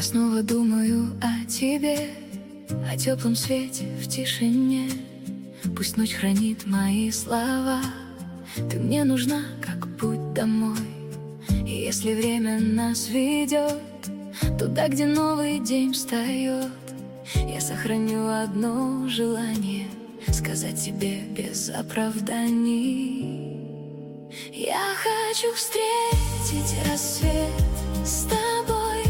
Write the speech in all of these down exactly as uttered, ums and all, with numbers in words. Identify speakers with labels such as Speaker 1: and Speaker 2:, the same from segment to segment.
Speaker 1: Я снова думаю о тебе, о теплом свете в тишине. Пусть ночь хранит мои слова. Ты мне нужна, как путь домой. И если время нас ведет туда, где новый день встает, я сохраню одно желание — сказать тебе без оправданий. Я хочу встретить рассвет с тобой,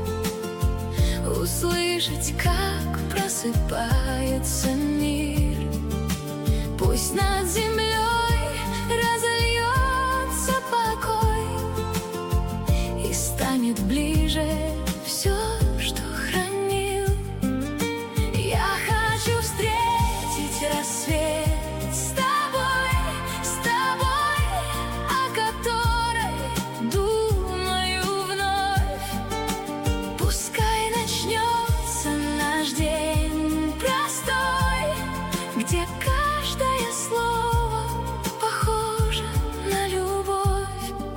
Speaker 1: услышать, как просыпается мир. Пусть над землей разольется покой, и станет ближе все, что хранил. Я хочу встретить рассвет с тобой, с тобой, о которой думаю вновь. Пускай начнется наш день простой, где каждое слово похоже на любовь.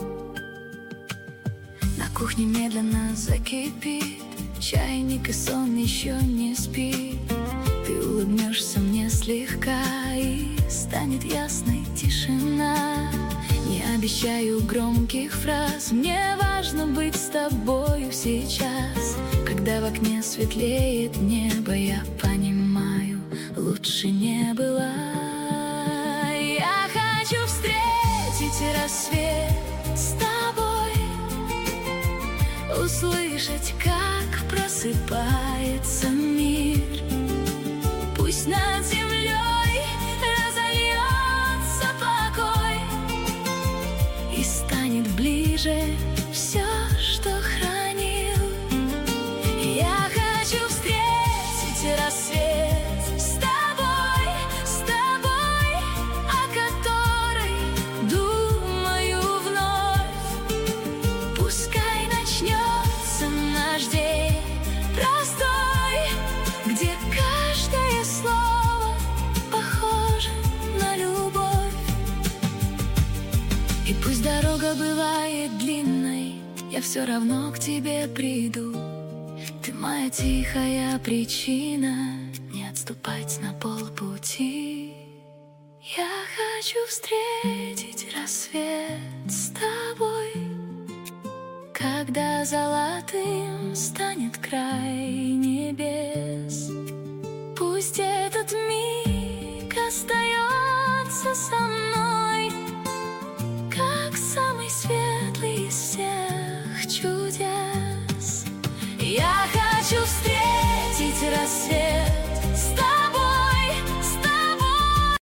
Speaker 1: На кухне медленно закипит чайник, и сон еще не спит. Ты улыбнешься мне слегка, и станет ясной тишина. Не обещаю громких фраз, мне важно быть с тобою сейчас. Когда в окне светлеет небо, я понимаю, лучше не было. Я хочу встретить рассвет с тобой, услышать, как просыпается мир. Пусть над землей разольется покой, и станет ближе все, что хранил. Я хочу встретить рассвет с тобой, с тобой, о которой думаю вновь. Пускай начнется наш день простой, где каждое слово похоже на любовь. И пусть дорога бывает длинной, я все равно к тебе приду. Ты моя тихая причина не отступать на полпути. Я хочу встретить рассвет с тобой, когда золотым станет край небес. Пусть этот миг остается со мной, как самый светлый из всех чудес. Я хочу встретить